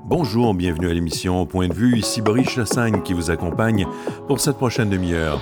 Bonjour, bienvenue à l'émission Point de vue, ici Boris Chassagne qui vous accompagne pour cette prochaine demi-heure.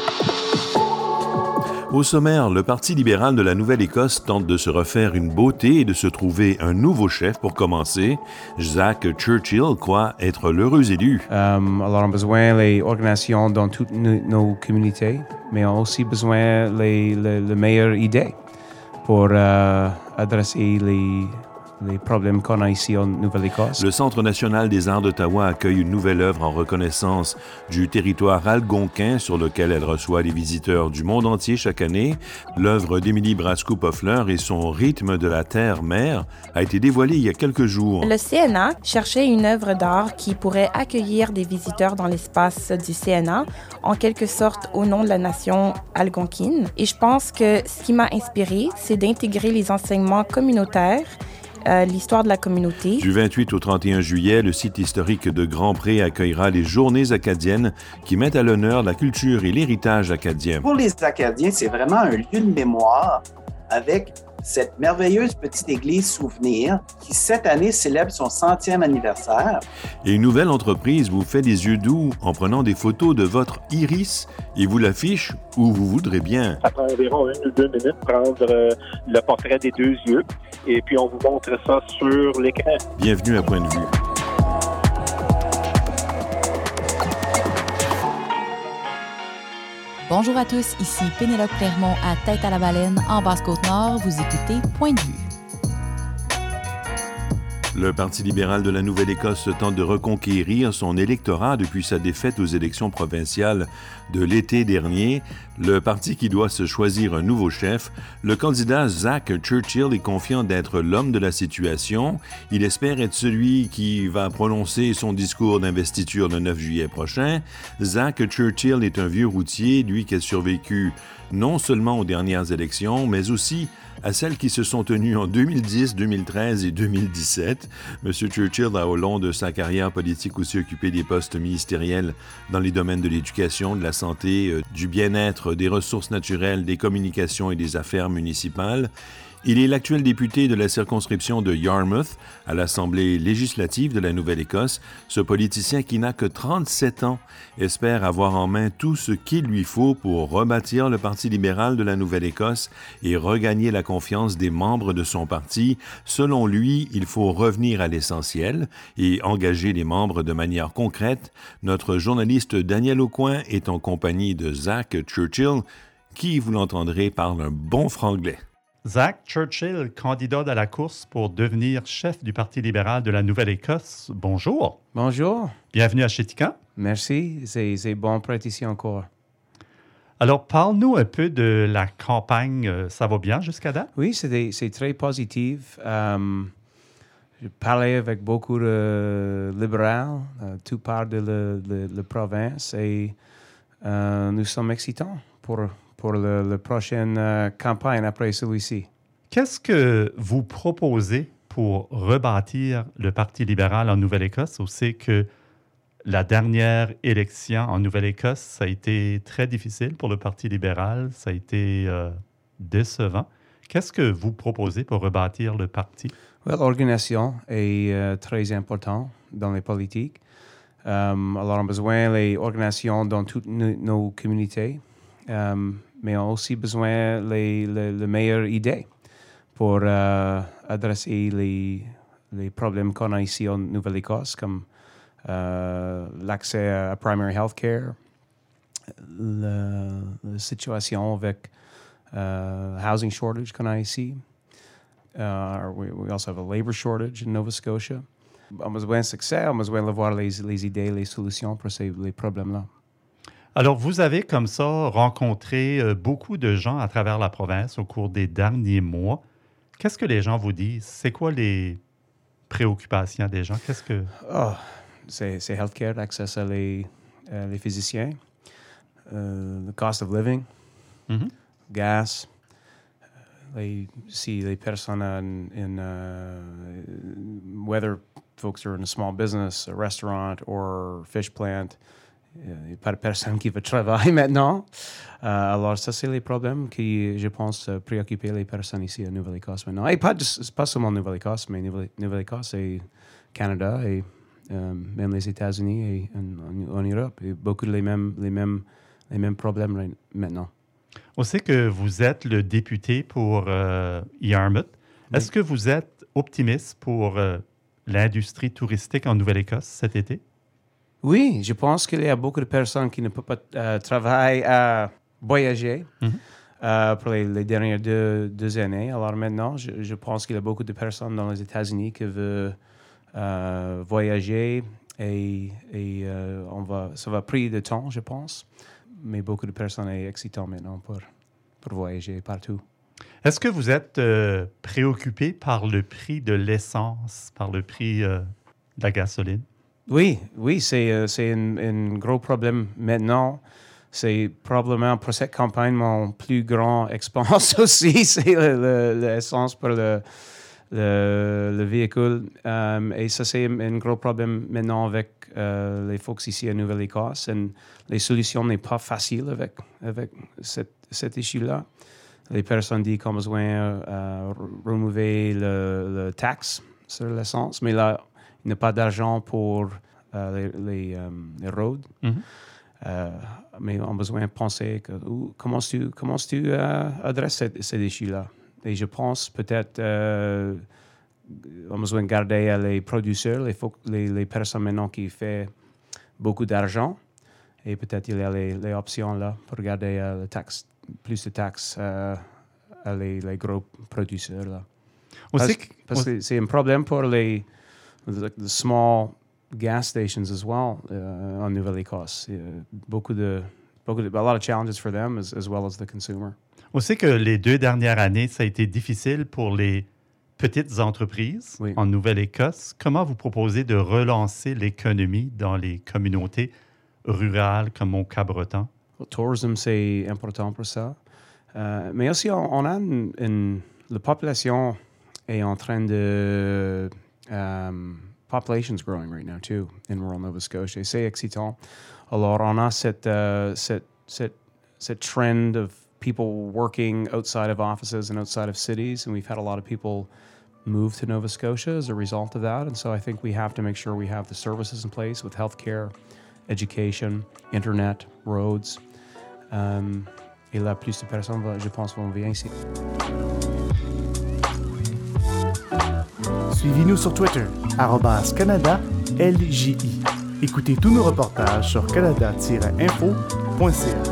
Au sommaire, le Parti libéral de la Nouvelle-Écosse tente de se refaire une beauté et de se trouver un nouveau chef pour commencer. Zack Churchill croit être l'heureux élu. Alors, on a besoin des organisations dans toutes nos communautés, mais on a aussi besoin les meilleures idées pour adresser les problèmes qu'on a ici en Nouvelle-Écosse. Le Centre national des arts d'Ottawa accueille une nouvelle œuvre en reconnaissance du territoire algonquin sur lequel elle reçoit les visiteurs du monde entier chaque année. L'œuvre d'Émilie Brasco-Poffler et son rythme de la terre-mer a été dévoilée il y a quelques jours. Le CNA cherchait une œuvre d'art qui pourrait accueillir des visiteurs dans l'espace du CNA, en quelque sorte au nom de la nation algonquine. Et je pense que ce qui m'a inspirée, c'est d'intégrer les enseignements communautaires, l'histoire de la communauté. Du 28 au 31 juillet, le site historique de Grand-Pré accueillera les Journées acadiennes qui mettent à l'honneur la culture et l'héritage acadien. Pour les Acadiens, c'est vraiment un lieu de mémoire avec cette merveilleuse petite église souvenir qui, cette année, célèbre son 100e anniversaire. Et une nouvelle entreprise vous fait des yeux doux en prenant des photos de votre iris et vous l'affiche où vous voudrez bien. Ça prend environ 1 ou 2 minutes prendre le portrait des deux yeux et puis on vous montre ça sur l'écran. Bienvenue à Point de vue. Bonjour à tous, ici Pénélope Clermont à Tête à la Baleine, en Basse-Côte-Nord. Vous écoutez Point de vue. Le Parti libéral de la Nouvelle-Écosse tente de reconquérir son électorat depuis sa défaite aux élections provinciales de l'été dernier. Le parti qui doit se choisir un nouveau chef, le candidat Zack Churchill est confiant d'être l'homme de la situation. Il espère être celui qui va prononcer son discours d'investiture le 9 juillet prochain. Zack Churchill est un vieux routier, lui qui a survécu non seulement aux dernières élections, mais aussi à celles qui se sont tenues en 2010, 2013 et 2017. M. Churchill a, au long de sa carrière politique, aussi occupé des postes ministériels dans les domaines de l'éducation, de la santé, du bien-être, des ressources naturelles, des communications et des affaires municipales. Il est l'actuel député de la circonscription de Yarmouth à l'Assemblée législative de la Nouvelle-Écosse. Ce politicien qui n'a que 37 ans espère avoir en main tout ce qu'il lui faut pour rebâtir le Parti libéral de la Nouvelle-Écosse et regagner la confiance des membres de son parti. Selon lui, il faut revenir à l'essentiel et engager les membres de manière concrète. Notre journaliste Daniel Aucoin est en compagnie de Zack Churchill, qui, vous l'entendrez, parle un bon franglais. Zack Churchill, candidat à la course pour devenir chef du Parti libéral de la Nouvelle-Écosse. Bonjour. Bonjour. Bienvenue à Chéticamp. Merci, c'est bon pour être ici encore. Alors, parle-nous un peu de la campagne. Ça va bien jusqu'à date? Oui, c'est très positif. J'ai parlé avec beaucoup de libéraux, tout part de la province, et nous sommes excitants pour la prochaine campagne après celui-ci. Qu'est-ce que vous proposez pour rebâtir le Parti libéral en Nouvelle-Écosse? On sait que la dernière élection en Nouvelle-Écosse, ça a été très difficile pour le Parti libéral. Ça a été décevant. Qu'est-ce que vous proposez pour rebâtir le parti? L'organisation est très importante dans les politiques. Alors, on a besoin des organisations dans toutes nos communautés. Mais on a aussi besoin les meilleures idées pour adresser les problèmes qu'on a ici en Nouvelle-Écosse, comme l'accès à primary health care, la situation avec housing shortage qu'on a ici. We also have a labor shortage in Nova Scotia. On a besoin de succès, on a besoin de voir les idées, les solutions pour les problèmes-là. Alors, vous avez comme ça rencontré beaucoup de gens à travers la province au cours des derniers mois. Qu'est-ce que les gens vous disent? C'est quoi les préoccupations des gens? Qu'est-ce que... C'est healthcare, l'accès à les physiciens, le cost of living, gas, si les personnes whether folks are in a small business, a restaurant or fish plant, il n'y a pas de personne qui veut travailler maintenant. Alors, ça, c'est les problèmes qui, je pense, préoccupent les personnes ici à Nouvelle-Écosse maintenant. Et pas seulement Nouvelle-Écosse, mais Nouvelle-Écosse est Canada et même les États-Unis et en Europe. Et beaucoup de les mêmes problèmes maintenant. On sait que vous êtes le député pour Yarmouth. Oui. Est-ce que vous êtes optimiste pour l'industrie touristique en Nouvelle-Écosse cet été? Oui, je pense qu'il y a beaucoup de personnes qui ne peuvent pas travailler à voyager pour les dernières deux années. Alors maintenant, je pense qu'il y a beaucoup de personnes dans les États-Unis qui veulent voyager et ça va prendre du temps, je pense. Mais beaucoup de personnes sont excitantes maintenant pour voyager partout. Est-ce que vous êtes préoccupé par le prix de l'essence, par le prix de la gasoline? Oui, c'est un gros problème maintenant. C'est probablement pour cette campagne mon plus grand expense aussi, c'est l'essence pour le véhicule. Et ça, c'est un gros problème maintenant avec les folks ici à Nouvelle-Écosse. Et les solutions n'est pas facile avec cette issue-là. Les personnes disent qu'on a besoin de remover le taxe sur l'essence, mais là, il n'y a pas d'argent pour les roads. Mais on a besoin de penser comment tu adresses cette issue-là. Et je pense peut-être on a besoin de garder les producteurs, les personnes maintenant qui font beaucoup d'argent. Et peut-être il y a les options là pour garder plus de taxes à les gros producteurs là. Parce que c'est un problème pour les small gas stations as well en Nouvelle-Écosse. A lot of challenges for them as well as the consumer. On sait que les 2 dernières années, ça a été difficile pour les petites entreprises en Nouvelle-Écosse. Comment vous proposez de relancer l'économie dans les communautés rurales comme au Cap-Breton? Le tourisme, c'est important pour ça. Mais aussi, on a la population est en train de... population's growing right now, too, in rural Nova Scotia. C'est excitant. Alors, on a cette trend of people working outside of offices and outside of cities, and we've had a lot of people move to Nova Scotia as a result of that. And so I think we have to make sure we have the services in place with healthcare, education, internet, roads. Et là, plus de personnes, je pense, vont venir ici. Suivez-nous sur Twitter, @CanadaLJI. Écoutez tous nos reportages sur canada-info.ca.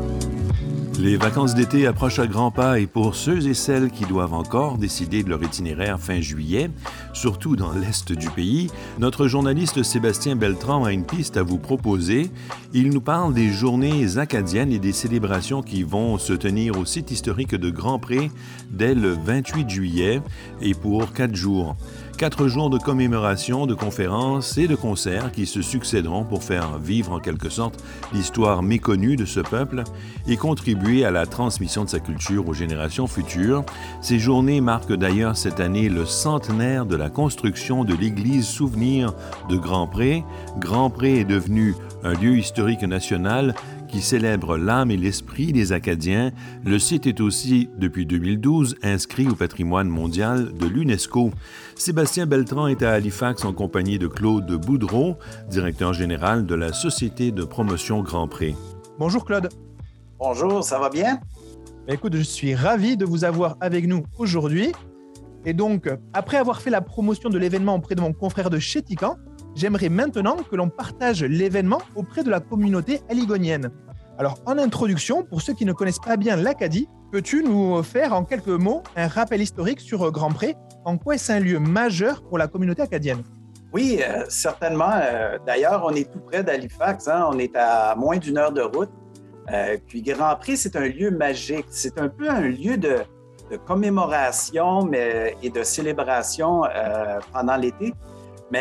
Les vacances d'été approchent à grands pas et pour ceux et celles qui doivent encore décider de leur itinéraire fin juillet, surtout dans l'est du pays, notre journaliste Sébastien Beltrand a une piste à vous proposer. Il nous parle des journées acadiennes et des célébrations qui vont se tenir au site historique de Grand-Pré dès le 28 juillet et pour 4 jours. 4 jours de commémoration, de conférences et de concerts qui se succéderont pour faire vivre en quelque sorte l'histoire méconnue de ce peuple et contribuer à la transmission de sa culture aux générations futures. Ces journées marquent d'ailleurs cette année le centenaire de la construction de l'église souvenir de Grand-Pré. Grand-Pré est devenu un lieu historique national qui célèbre l'âme et l'esprit des Acadiens. Le site est aussi, depuis 2012, inscrit au patrimoine mondial de l'UNESCO. Sébastien Beltrand est à Halifax en compagnie de Claude Boudreau, directeur général de la Société de promotion Grand-Pré. Bonjour Claude. Bonjour, ça va bien? Écoute, je suis ravi de vous avoir avec nous aujourd'hui. Et donc, après avoir fait la promotion de l'événement auprès de mon confrère de Chéticamp, j'aimerais maintenant que l'on partage l'événement auprès de la communauté aligonienne. Alors, en introduction, pour ceux qui ne connaissent pas bien l'Acadie, peux-tu nous faire en quelques mots un rappel historique sur Grand-Pré? En quoi est-ce un lieu majeur pour la communauté acadienne? Oui, certainement. D'ailleurs, on est tout près d'Halifax. On est à moins d'1 heure de route. Puis Grand-Pré, c'est un lieu magique. C'est un peu un lieu de commémoration et de célébration pendant l'été. Mais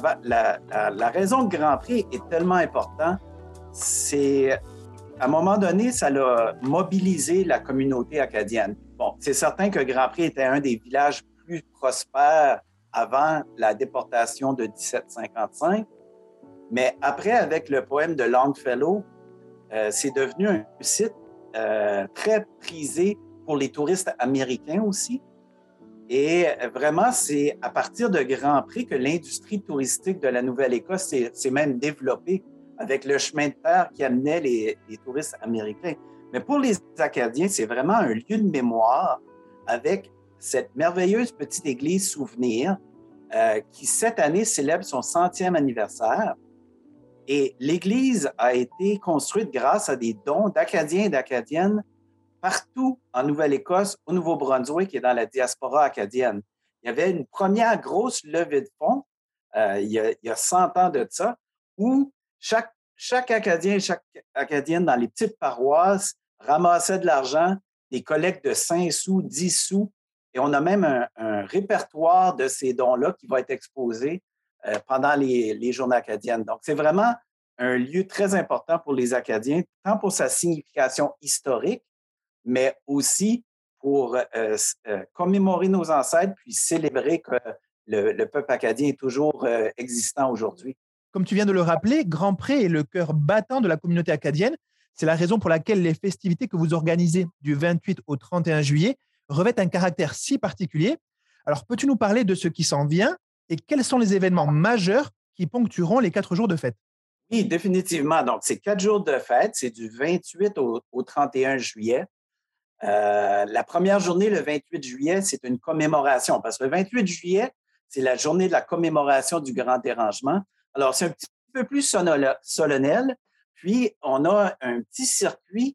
la raison que Grand-Pré est tellement important, c'est à un moment donné, ça a mobilisé la communauté acadienne. Bon, c'est certain que Grand-Pré était un des villages plus prospères avant la déportation de 1755, mais après, avec le poème de Longfellow, c'est devenu un site très prisé pour les touristes américains aussi. Et vraiment, c'est à partir de Grand Pré que l'industrie touristique de la Nouvelle-Écosse s'est même développée avec le chemin de fer qui amenait les touristes américains. Mais pour les Acadiens, c'est vraiment un lieu de mémoire avec cette merveilleuse petite église souvenir qui, cette année, célèbre son 100e anniversaire. Et l'église a été construite grâce à des dons d'Acadiens et d'Acadiennes partout en Nouvelle-Écosse, au Nouveau-Brunswick et dans la diaspora acadienne. Il y avait une première grosse levée de fonds il y a 100 ans de ça, où chaque Acadien et chaque Acadienne dans les petites paroisses ramassait de l'argent, des collectes de 5 sous, 10 sous, et on a même un répertoire de ces dons-là qui va être exposé pendant les Journées acadiennes. Donc, c'est vraiment un lieu très important pour les Acadiens, tant pour sa signification historique, mais aussi pour commémorer nos ancêtres puis célébrer que le peuple acadien est toujours existant aujourd'hui. Comme tu viens de le rappeler, Grand Pré est le cœur battant de la communauté acadienne. C'est la raison pour laquelle les festivités que vous organisez du 28 au 31 juillet revêtent un caractère si particulier. Alors, peux-tu nous parler de ce qui s'en vient et quels sont les événements majeurs qui ponctueront les 4 jours de fête? Oui, définitivement. Donc, c'est 4 jours de fête. C'est du 28 au 31 juillet. La première journée, le 28 juillet, c'est une commémoration parce que le 28 juillet, c'est la journée de la commémoration du Grand Dérangement. Alors, c'est un petit peu plus solennel. Puis, on a un petit circuit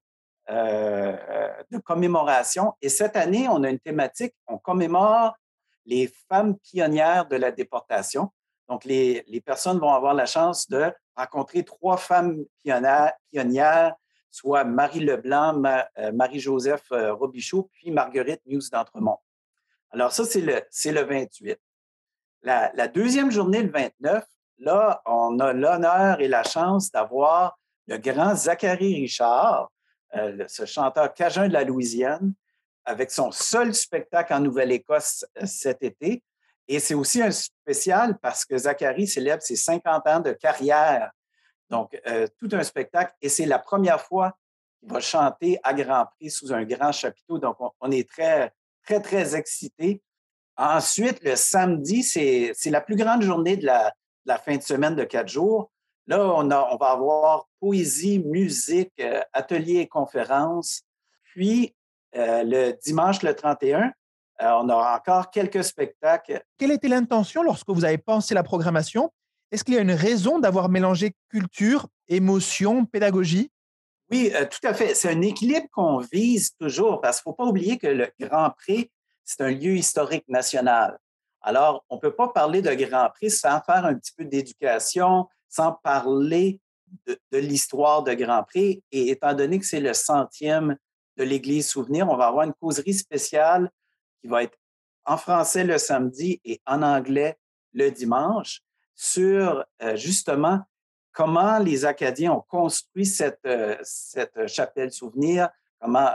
de commémoration. Et cette année, on a une thématique, on commémore les femmes pionnières de la déportation. Donc, les personnes vont avoir la chance de rencontrer 3 femmes pionnières, soit Marie Leblanc, Marie-Joseph Robichaud, puis Marguerite Muse d'Entremont. Alors ça, c'est le 28. La deuxième journée, le 29, là, on a l'honneur et la chance d'avoir le grand Zachary Richard, ce chanteur cajun de la Louisiane, avec son seul spectacle en Nouvelle-Écosse cet été. Et c'est aussi un spécial parce que Zachary célèbre ses 50 ans de carrière. Donc, tout un spectacle. Et c'est la première fois qu'il va chanter à Grand Prix sous un grand chapiteau. Donc, on est très, très, très excités. Ensuite, le samedi, c'est la plus grande journée de la fin de semaine de 4 jours. Là, on va avoir poésie, musique, ateliers et conférences. Puis, le dimanche, le 31, on aura encore quelques spectacles. Quelle était l'intention lorsque vous avez pensé la programmation? Est-ce qu'il y a une raison d'avoir mélangé culture, émotion, pédagogie? Oui, tout à fait. C'est un équilibre qu'on vise toujours parce qu'il ne faut pas oublier que le Grand Prix, c'est un lieu historique national. Alors, on ne peut pas parler de Grand Prix sans faire un petit peu d'éducation, sans parler de l'histoire de Grand Prix. Et étant donné que c'est le 100e de l'Église Souvenir, on va avoir une causerie spéciale qui va être en français le samedi et en anglais le dimanche sur justement comment les Acadiens ont construit cette chapelle souvenir, comme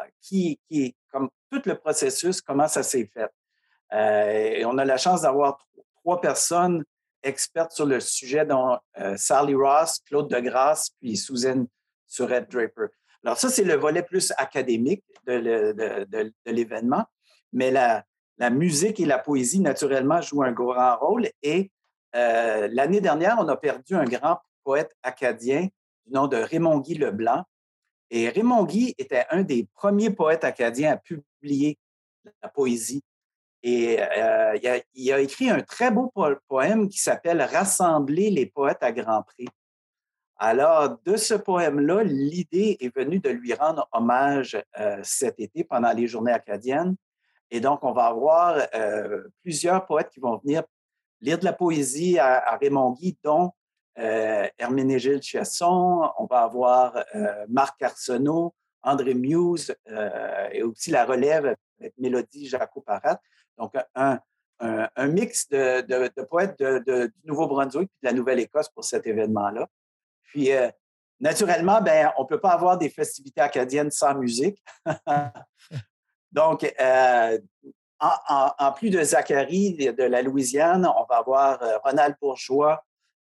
tout le processus, comment ça s'est fait. Et on a la chance d'avoir 3 personnes expertes sur le sujet, dont Sally Ross, Claude Degrasse, puis Suzanne Surette-Draper. Alors ça, c'est le volet plus académique de l'événement, mais la musique et la poésie, naturellement, jouent un grand rôle. Et l'année dernière, on a perdu un grand poète acadien du nom de Raymond-Guy Leblanc. Et Raymond-Guy était un des premiers poètes acadiens à publier la poésie. Et il a écrit un très beau poème qui s'appelle « Rassembler les poètes à Grand Prix ». Alors, de ce poème-là, l'idée est venue de lui rendre hommage cet été pendant les Journées acadiennes. Et donc, on va avoir plusieurs poètes qui vont venir lire de la poésie à Raymond-Guy, dont Herménégilde Chiasson, on va avoir Marc Arsenault, André Muse et aussi la relève avec Mélodie Jaco-Parat. Donc, un mix de poètes du Nouveau-Brunswick et de la Nouvelle-Écosse pour cet événement-là. Puis, naturellement, on ne peut pas avoir des festivités acadiennes sans musique. Donc, en plus de Zachary de la Louisiane, on va avoir Ronald Bourgeois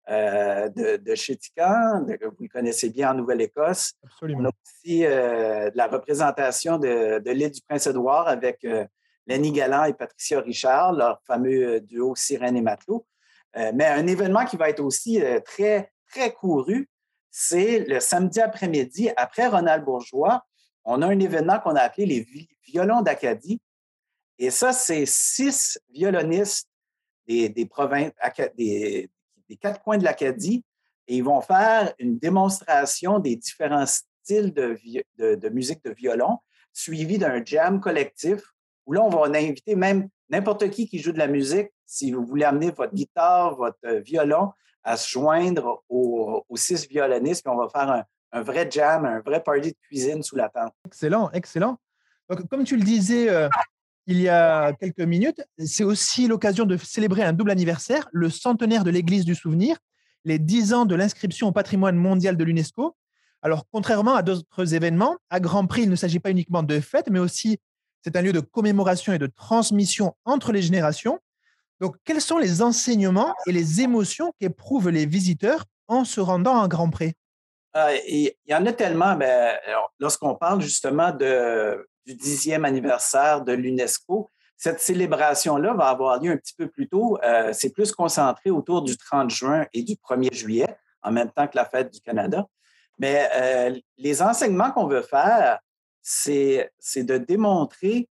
de Chéticamp, que vous connaissez bien en Nouvelle-Écosse. Absolument. On a aussi de la représentation de l'île du Prince-Édouard avec Lenny Galland et Patricia Richard, leur fameux duo Sirène et Matelot. Mais un événement qui va être aussi très, très couru, c'est le samedi après-midi, après Ronald Bourgeois, on a un événement qu'on a appelé les Violons d'Acadie. Et ça, c'est 6 violonistes des provinces, des 4 coins de l'Acadie, et ils vont faire une démonstration des différents styles de musique de violon, suivi d'un jam collectif, où là, on va inviter même n'importe qui joue de la musique, si vous voulez amener votre guitare, votre violon, à se joindre aux 6 violonistes, puis on va faire un vrai jam, un vrai party de cuisine sous la tente. Excellent, excellent. Donc, comme tu le disais il y a quelques minutes, c'est aussi l'occasion de célébrer un double anniversaire, le centenaire de l'Église du Souvenir, les 10 ans de l'inscription au patrimoine mondial de l'UNESCO. Alors, contrairement à d'autres événements, à Grand Prix, il ne s'agit pas uniquement de fêtes, mais aussi c'est un lieu de commémoration et de transmission entre les générations. Donc, quels sont les enseignements et les émotions qu'éprouvent les visiteurs en se rendant à Grand Prix? Il y en a tellement. Lorsqu'on parle justement du 10e anniversaire de l'UNESCO, cette célébration-là va avoir lieu un petit peu plus tôt. C'est plus concentré autour du 30 juin et du 1er juillet, en même temps que la Fête du Canada. Mais les enseignements qu'on veut faire, c'est de démontrer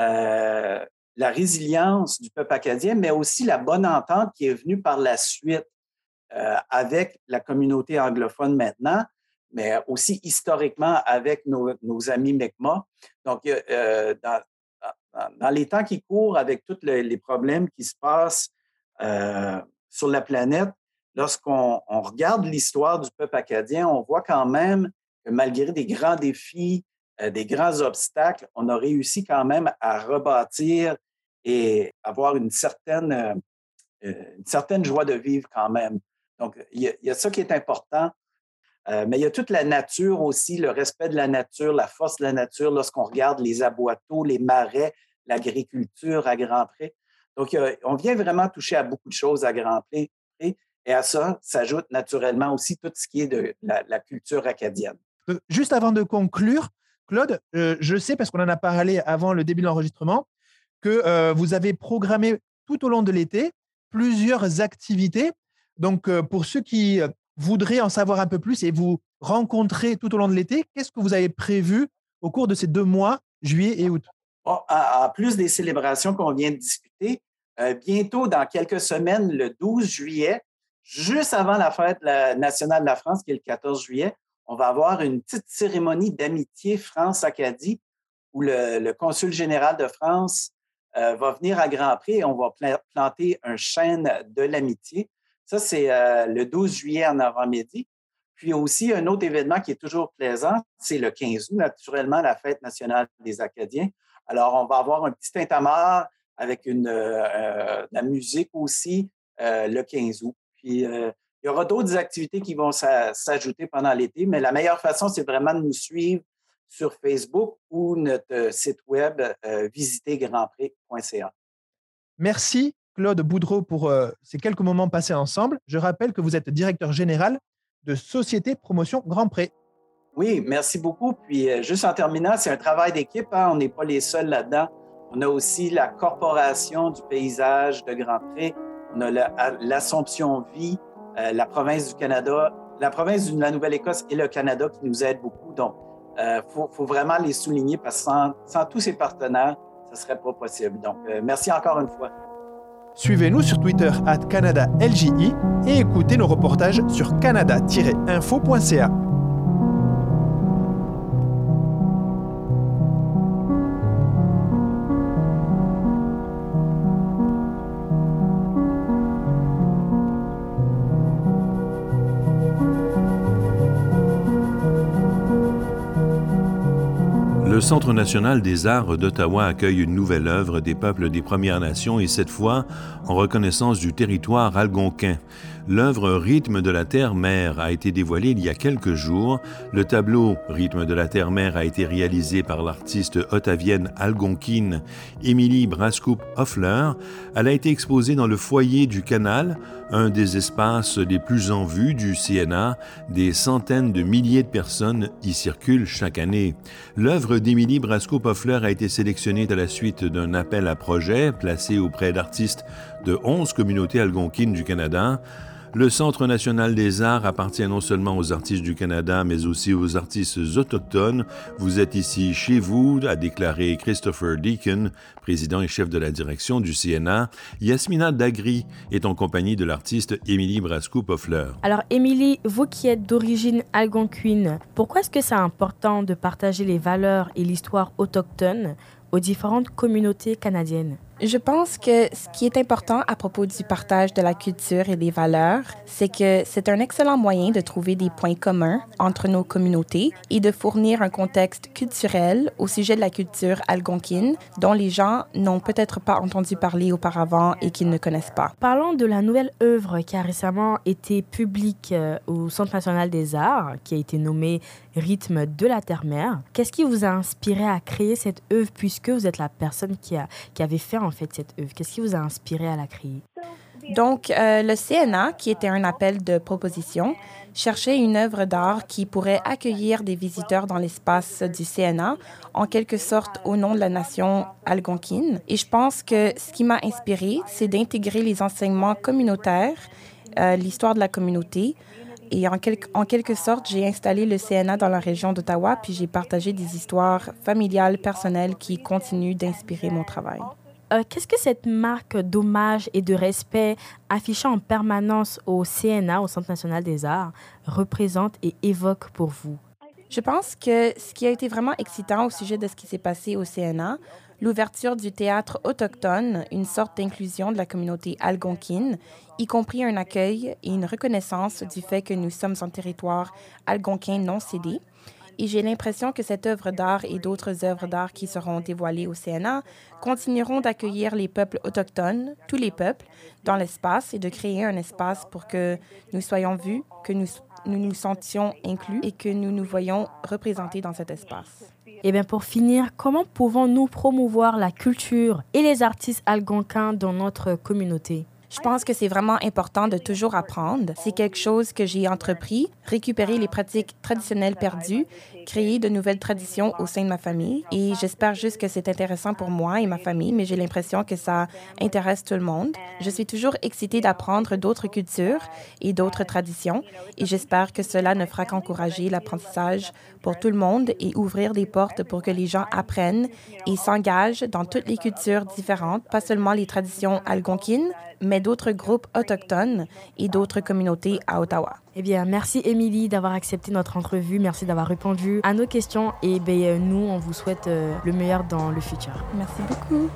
la résilience du peuple acadien, mais aussi la bonne entente qui est venue par la suite avec la communauté anglophone maintenant, mais aussi historiquement avec nos amis Mi'kmaq. Donc, dans les temps qui courent, avec tous les problèmes qui se passent sur la planète, lorsqu'on regarde l'histoire du peuple acadien, on voit quand même que malgré des grands défis, des grands obstacles, on a réussi quand même à rebâtir et avoir une certaine joie de vivre quand même. Donc, il y a ça qui est important. Mais il y a toute la nature aussi, le respect de la nature, la force de la nature lorsqu'on regarde les aboiteaux, les marais, l'agriculture à Grand Pré. Donc, on vient vraiment toucher à beaucoup de choses à Grand Pré. Et à ça s'ajoute naturellement aussi tout ce qui est de la culture acadienne. Juste avant de conclure, Claude, je sais, parce qu'on en a parlé avant le début de l'enregistrement, que vous avez programmé tout au long de l'été plusieurs activités. Donc, pour ceux qui voudraient en savoir un peu plus et vous rencontrer tout au long de l'été, qu'est-ce que vous avez prévu au cours de ces 2 mois, juillet et août? En plus des célébrations qu'on vient de discuter, bientôt, dans quelques semaines, le 12 juillet, juste avant la fête nationale de la France, qui est le 14 juillet, on va avoir une petite cérémonie d'amitié France-Acadie où le consul général de France va venir à Grand Prix et on va planter un chêne de l'amitié. Ça, c'est le 12 juillet en avant-midi. Puis aussi, un autre événement qui est toujours plaisant, c'est le 15 août, naturellement, la Fête nationale des Acadiens. Alors, on va avoir un petit tintamarre avec la musique aussi le 15 août. Puis, il y aura d'autres activités qui vont s'ajouter pendant l'été, mais la meilleure façon, c'est vraiment de nous suivre sur Facebook ou notre site web visitergrandprix.ca. Merci Claude Boudreau pour ces quelques moments passés ensemble. Je rappelle que vous êtes directeur général de Société Promotion Grand Pré. Oui, merci beaucoup. Puis juste en terminant, c'est un travail d'équipe. Hein? On n'est pas les seuls là-dedans. On a aussi la Corporation du paysage de Grand Pré. On a l'Assomption Vie, la province du Canada, la province de la Nouvelle-Écosse et le Canada qui nous aident beaucoup. Donc, faut vraiment les souligner parce que sans tous ces partenaires, ce ne serait pas possible. Donc, merci encore une fois. Suivez-nous sur Twitter @CanadaLJI et écoutez nos reportages sur canada-info.ca. Le Centre national des arts d'Ottawa accueille une nouvelle œuvre des peuples des Premières Nations et cette fois en reconnaissance du territoire algonquin. L'œuvre Rythme de la Terre-Mère a été dévoilée il y a quelques jours. Le tableau Rythme de la Terre-Mère a été réalisé par l'artiste ottavienne algonquine Émilie Brascoup-Hoffler. Elle a été exposée dans le foyer du Canal un des espaces les plus en vue du CNA. Des centaines de milliers de personnes y circulent chaque année. L'œuvre d'Émilie Brasco-Poffler a été sélectionnée à la suite d'un appel à projet placé auprès d'artistes de 11 communautés algonquines du Canada. Le Centre national des arts appartient non seulement aux artistes du Canada, mais aussi aux artistes autochtones. Vous êtes ici chez vous, a déclaré Christopher Deacon, président et chef de la direction du CNA. Yasmina Dagri est en compagnie de l'artiste Émilie Brasco-Poffler. Alors Émilie, vous qui êtes d'origine algonquine, pourquoi est-ce que c'est important de partager les valeurs et l'histoire autochtone aux différentes communautés canadiennes? Je pense que ce qui est important à propos du partage de la culture et des valeurs, c'est que c'est un excellent moyen de trouver des points communs entre nos communautés et de fournir un contexte culturel au sujet de la culture algonquine dont les gens n'ont peut-être pas entendu parler auparavant et qu'ils ne connaissent pas. Parlons de la nouvelle œuvre qui a récemment été publique au Centre national des arts, qui a été nommée Rythme de la Terre-Mère. Qu'est-ce qui vous a inspiré à créer cette œuvre puisque vous êtes la personne qui avait fait en fait cette œuvre? Qu'est-ce qui vous a inspiré à la créer? Donc, le CNA, qui était un appel de proposition, cherchait une œuvre d'art qui pourrait accueillir des visiteurs dans l'espace du CNA, en quelque sorte au nom de la nation algonquine. Et je pense que ce qui m'a inspiré, c'est d'intégrer les enseignements communautaires, l'histoire de la communauté. Et en quelque sorte, j'ai installé le CNA dans la région d'Ottawa, puis j'ai partagé des histoires familiales, personnelles qui continuent d'inspirer mon travail. Qu'est-ce que cette marque d'hommage et de respect affichée en permanence au CNA, au Centre national des arts, représente et évoque pour vous? Je pense que ce qui a été vraiment excitant au sujet de ce qui s'est passé au CNA, l'ouverture du théâtre autochtone, une sorte d'inclusion de la communauté algonquine, y compris un accueil et une reconnaissance du fait que nous sommes en territoire algonquin non cédé. Et j'ai l'impression que cette œuvre d'art et d'autres œuvres d'art qui seront dévoilées au CNA continueront d'accueillir les peuples autochtones, tous les peuples, dans l'espace et de créer un espace pour que nous soyons vus, que nous nous sentions inclus et que nous nous voyons représentés dans cet espace. Et bien pour finir, comment pouvons-nous promouvoir la culture et les artistes algonquins dans notre communauté? Je pense que c'est vraiment important de toujours apprendre. C'est quelque chose que j'ai entrepris, récupérer les pratiques traditionnelles perdues, créer de nouvelles traditions au sein de ma famille. Et j'espère juste que c'est intéressant pour moi et ma famille, mais j'ai l'impression que ça intéresse tout le monde. Je suis toujours excitée d'apprendre d'autres cultures et d'autres traditions. Et j'espère que cela ne fera qu'encourager l'apprentissage pour tout le monde et ouvrir des portes pour que les gens apprennent et s'engagent dans toutes les cultures différentes, pas seulement les traditions algonquines, mais d'autres groupes autochtones et d'autres communautés à Ottawa. Eh bien, merci Émilie d'avoir accepté notre entrevue. Merci d'avoir répondu à nos questions. Et bien, nous, on vous souhaite le meilleur dans le futur. Merci beaucoup.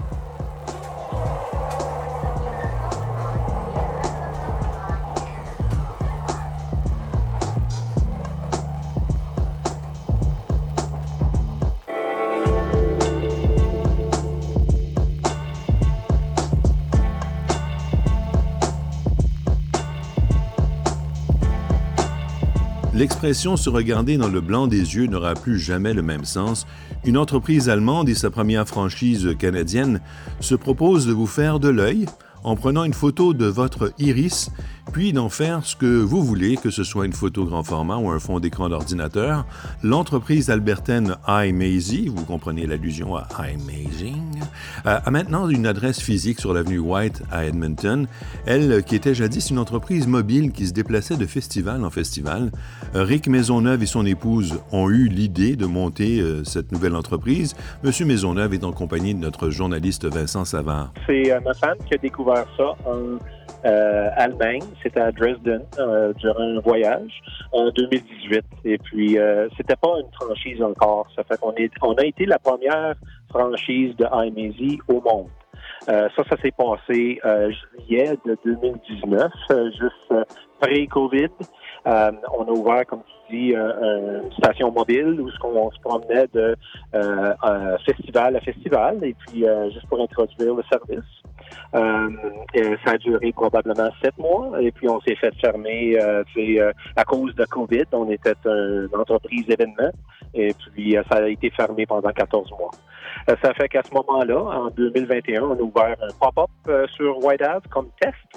L'expression « se regarder dans le blanc des yeux » n'aura plus jamais le même sens. Une entreprise allemande et sa première franchise canadienne se propose de vous faire de l'œil en prenant une photo de votre iris, puis d'en faire ce que vous voulez, que ce soit une photo grand format ou un fond d'écran d'ordinateur. L'entreprise albertaine iMazy, vous comprenez l'allusion à iMazing, a maintenant une adresse physique sur l'avenue White à Edmonton. Elle, qui était jadis une entreprise mobile qui se déplaçait de festival en festival, Rick Maisonneuve et son épouse ont eu l'idée de monter cette nouvelle entreprise. Monsieur Maisonneuve est en compagnie de notre journaliste Vincent Savard. C'est ma femme qui a découvert ça en Allemagne. C'était à Dresden durant un voyage en 2018. Et puis, c'était pas une franchise encore. Ça fait qu'on a été la première franchise de iMazy au monde. Ça s'est passé juillet de 2019, juste pré-COVID. On a ouvert, comme tu dis, une station mobile où on se promenait de festival à festival, et puis juste pour introduire le service. Ça a duré probablement 7 mois, et puis on s'est fait fermer à cause de COVID. On était une entreprise d'événements, et puis ça a été fermé pendant 14 mois. Ça fait qu'à ce moment-là, en 2021, on a ouvert un pop-up sur White Ave comme test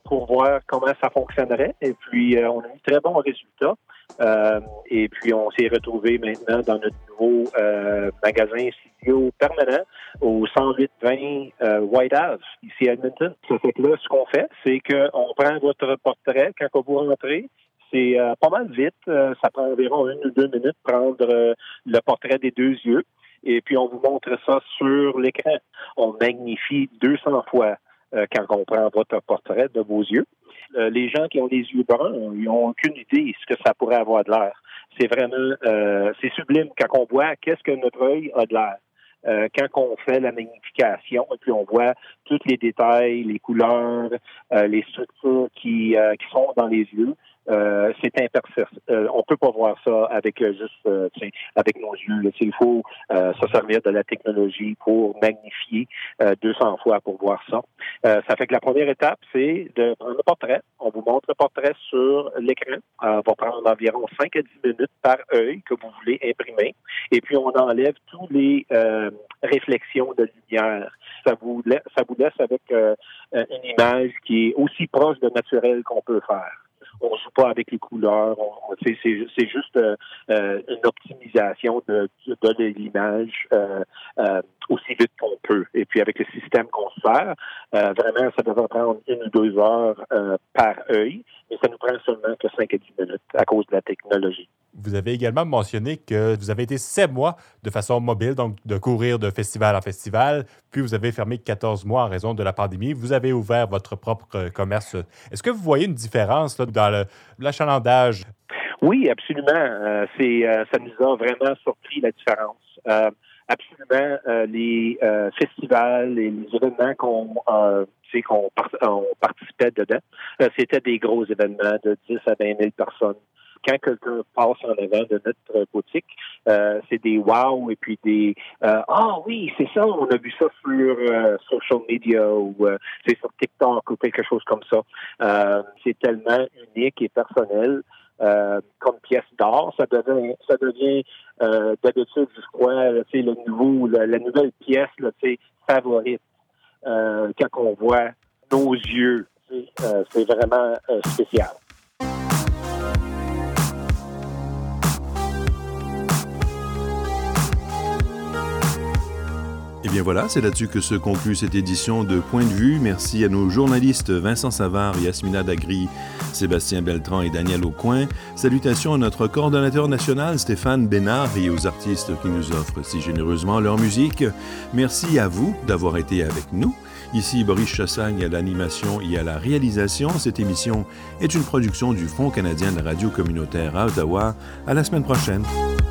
pour voir comment ça fonctionnerait. Et puis, on a eu très bons résultats. Et puis, on s'est retrouvé maintenant dans notre nouveau magasin studio permanent au 108-20 White Ave, ici à Edmonton. Ça fait que là, ce qu'on fait, c'est qu'on prend votre portrait quand vous rentrez. C'est pas mal vite. Ça prend environ 1 ou 2 minutes de prendre le portrait des 2 yeux. Et puis, on vous montre ça sur l'écran. On magnifie 200 fois quand on prend votre portrait de vos yeux. Les gens qui ont les yeux bruns, ils n'ont aucune idée de ce que ça pourrait avoir de l'air. C'est vraiment, c'est sublime quand on voit qu'est-ce que notre œil a de l'air. Quand on fait la magnification, et puis on voit tous les détails, les couleurs, les structures qui sont dans les yeux, c'est imperceptible. On peut pas voir ça avec juste avec nos yeux. Il faut se servir de la technologie pour magnifier 200 fois pour voir ça. Ça fait que la première étape, c'est de prendre le portrait. On vous montre le portrait sur l'écran. On va prendre environ 5 à 10 minutes par œil que vous voulez imprimer. Et puis, on enlève tous les réflexions de lumière. Ça vous laisse avec une image qui est aussi proche de naturel qu'on peut faire. On ne joue pas avec les couleurs. C'est juste une optimisation de l'image aussi vite qu'on peut. Et puis, avec le système qu'on se sert, vraiment, ça devrait prendre 1 ou 2 heures par œil, mais ça nous prend seulement que 5 à 10 minutes à cause de la technologie. Vous avez également mentionné que vous avez été 7 mois de façon mobile, donc de courir de festival en festival, puis vous avez fermé 14 mois en raison de la pandémie. Vous avez ouvert votre propre commerce. Est-ce que vous voyez une différence là, dans l'achalandage? Oui, absolument. Ça nous a vraiment surpris la différence. Absolument, les festivals et les événements qu'on participait dedans, c'était des gros événements de 10 à 20 000 personnes. Quand quelqu'un passe en avant de notre boutique, c'est des wow et puis des oui, c'est ça, on a vu ça sur social media ou c'est sur TikTok ou quelque chose comme ça. C'est tellement unique et personnel. Comme pièce d'art, ça devient d'habitude, je crois, la nouvelle pièce favorite. Quand on voit nos yeux, c'est vraiment spécial. Et bien voilà, c'est là-dessus que se conclut cette édition de Point de vue. Merci à nos journalistes Vincent Savard, Yasmina Dagri, Sébastien Beltran et Daniel Aucoin. Salutations à notre coordonnateur national Stéphane Bénard et aux artistes qui nous offrent si généreusement leur musique. Merci à vous d'avoir été avec nous. Ici Boris Chassagne à l'animation et à la réalisation. Cette émission est une production du Fonds canadien de la radio communautaire à Ottawa. À la semaine prochaine.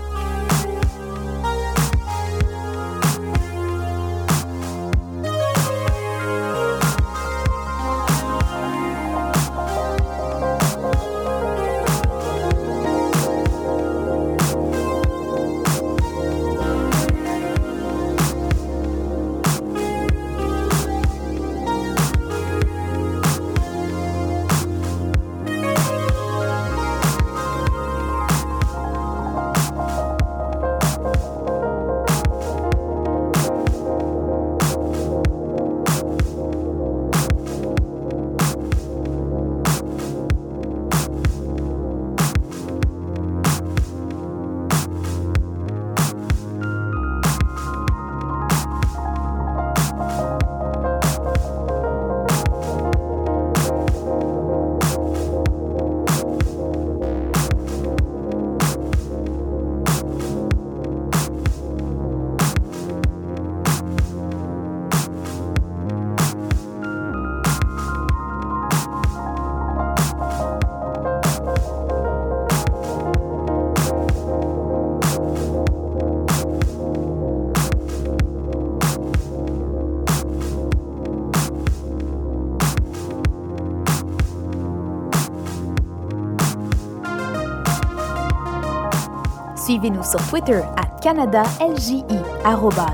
Suivez-nous sur Twitter @CanadaLJI,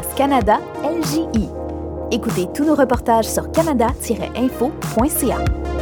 @CanadaLJI. Écoutez tous nos reportages sur canada-info.ca.